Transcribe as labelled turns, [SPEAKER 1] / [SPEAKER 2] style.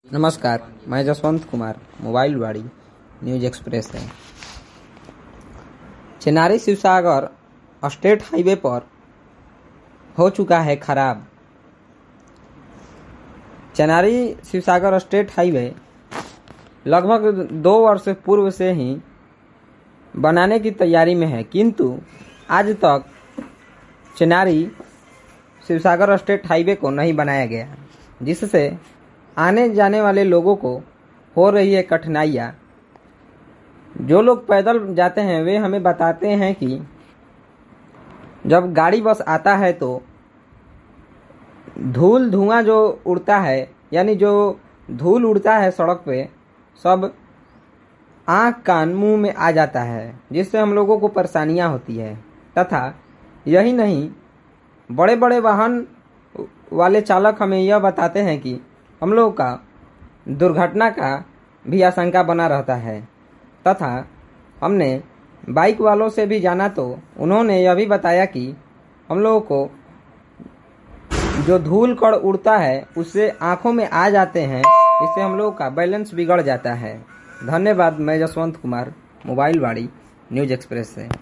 [SPEAKER 1] नमस्कार, मैं जसवंत कुमार, मोबाइल वाड़ी न्यूज एक्सप्रेस है। चेनारी शिवसागर स्टेट हाईवे पर हो चुका है खराब। चेनारी शिवसागर स्टेट हाईवे लगभग 2 वर्ष पूर्व से ही बनाने की तैयारी में है, किंतु आज तक चेनारी शिवसागर स्टेट हाईवे को नहीं बनाया गया, जिससे आने जाने वाले लोगों को हो रही है कठिनाइयाँ। जो लोग पैदल जाते हैं वे हमें बताते हैं कि जब गाड़ी बस आता है तो धुआं जो उड़ता है, यानी जो धूल उड़ता है सड़क पे, सब आँख कान मुंह में आ जाता है, जिससे हम लोगों को परेशानियां होती है। तथा यही नहीं, बड़े बड़े वाहन वाले चालक हमें यह बताते हैं कि हम लोगों का दुर्घटना का भी आशंका बना रहता है। तथा हमने बाइक वालों से भी जाना तो उन्होंने यह भी बताया कि हम लोगों को जो धूल कण उड़ता है उससे आंखों में आ जाते हैं, इससे हम लोगों का बैलेंस बिगड़ जाता है। धन्यवाद। मैं जसवंत कुमार, मोबाइल वाड़ी न्यूज एक्सप्रेस से।